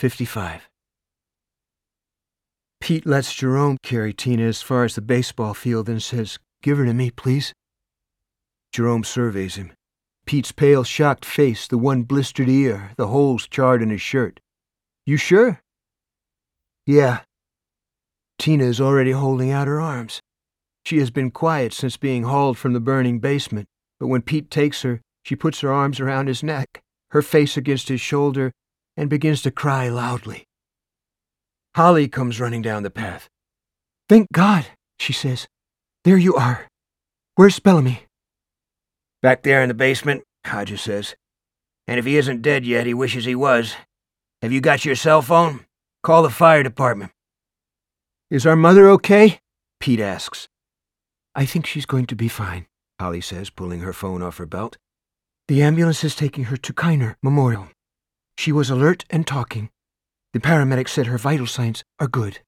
55. Pete lets Jerome carry Tina as far as the baseball field and says, "Give her to me, please." Jerome surveys him. Pete's pale, shocked face, the one blistered ear, the holes charred in his shirt. "You sure?" "Yeah." Tina is already holding out her arms. She has been quiet since being hauled from the burning basement, but when Pete takes her, she puts her arms around his neck, her face against his shoulder, and begins to cry loudly. Holly comes running down the path. "Thank God," she says. "There you are. Where's Bellamy?" "Back there in the basement," Hodges says. "And if he isn't dead yet, he wishes he was. Have you got your cell phone? Call the fire department." "Is our mother okay?" Pete asks. "I think she's going to be fine," Holly says, pulling her phone off her belt. "The ambulance is taking her to Kiner Memorial. She was alert and talking. The paramedic said her vital signs are good."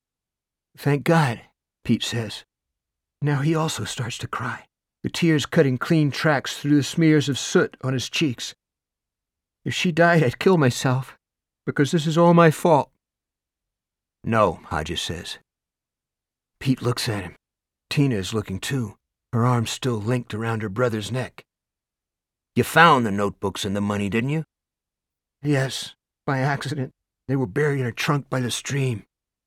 "Thank God," Pete says. Now he also starts to cry, the tears cutting clean tracks through the smears of soot on his cheeks. "If she died, I'd kill myself, because this is all my fault." "No," Hodges says. Pete looks at him. Tina is looking too, her arms still linked around her brother's neck. "You found the notebooks and the money, didn't you?" "Yes, by accident. They were buried in a trunk by the stream."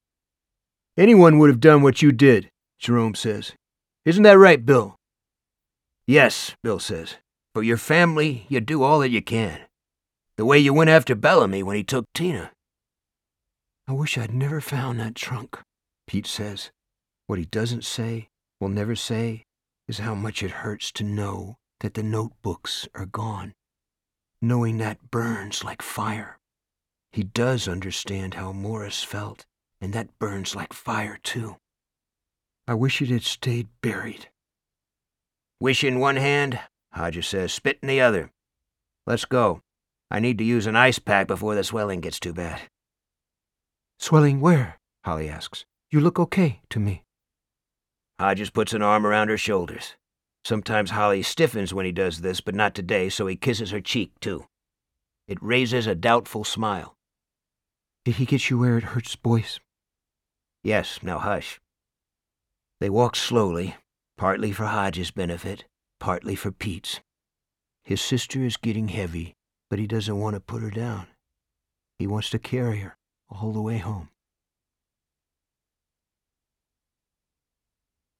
"Anyone would have done what you did," Jerome says. "Isn't that right, Bill?" "Yes," Bill says. "For your family, you do all that you can. The way you went after Bellamy when he took Tina." "I wish I'd never found that trunk," Pete says. What he doesn't say, will never say, is how much it hurts to know that the notebooks are gone. Knowing that burns like fire. He does understand how Morris felt, and that burns like fire too. I wish it had stayed buried. "Wish in one hand," Hodges says, "spit in the other. Let's go. I need to use an ice pack before the swelling gets too bad." "Swelling where?" Holly asks. "You look okay to me." Hodges puts an arm around her shoulders. Sometimes Holly stiffens when he does this, but not today, so he kisses her cheek, too. It raises a doubtful smile. "Did he get you where it hurts, boys?" "Yes, now hush." They walk slowly, partly for Hodges' benefit, partly for Pete's. His sister is getting heavy, but he doesn't want to put her down. He wants to carry her all the way home.